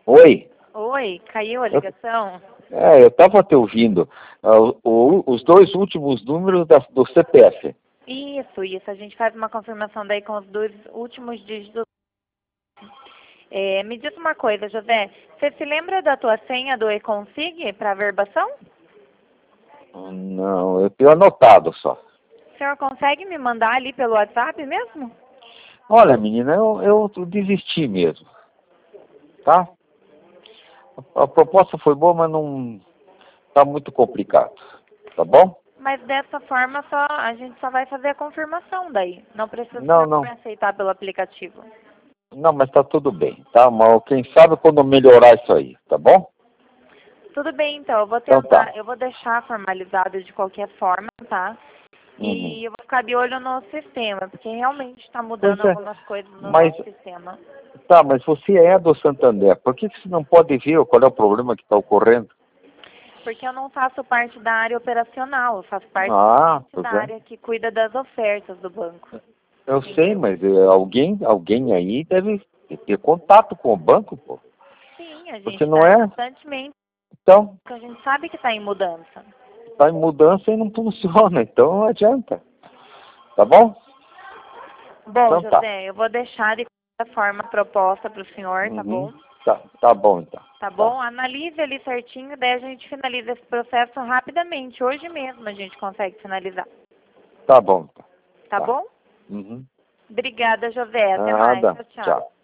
Oi. Oi, caiu a ligação? Eu estava te ouvindo. Os dois últimos números do CPF. Isso. A gente faz uma confirmação daí com os dois últimos dígitos. Me diz uma coisa, José. Você se lembra da tua senha do eConsig para averbação? Não, eu tenho anotado só. O senhor consegue me mandar ali pelo WhatsApp mesmo? Olha, menina, eu desisti mesmo. Tá? A proposta foi boa, mas não está muito complicado. Tá bom? Mas dessa forma a gente só vai fazer a confirmação daí. Não precisa Não. aceitar pelo aplicativo. Não, mas tá tudo bem, tá? Mas quem sabe quando melhorar isso aí, tá bom? Tudo bem, então. Eu vou Então tentar, tá. eu vou deixar formalizado de qualquer forma, tá? E eu vou ficar de olho no sistema, porque realmente está mudando Pois é, algumas coisas no mas nosso sistema. tá, mas você é do Santander. Por que você não pode ver qual é o problema que está ocorrendo? Porque eu não faço parte da área operacional, eu faço parte Pois da é. área que cuida das ofertas do banco. Eu sei, Entendeu? mas alguém aí deve ter contato com o banco, pô. Sim, a gente Porque não está é. constantemente, Então, porque a gente sabe que está em mudança. tá em mudança e não funciona, então não adianta. Tá bom? Bom, Então tá. José, eu vou deixar de qualquer forma a proposta para o senhor, tá bom? Tá bom então. Tá bom? Analise ali certinho, daí a gente finaliza esse processo rapidamente. Hoje mesmo a gente consegue finalizar. Tá bom então. Tá bom? Uhum. Obrigada, José. Até mais. Nada. Tchau, tchau. Tchau.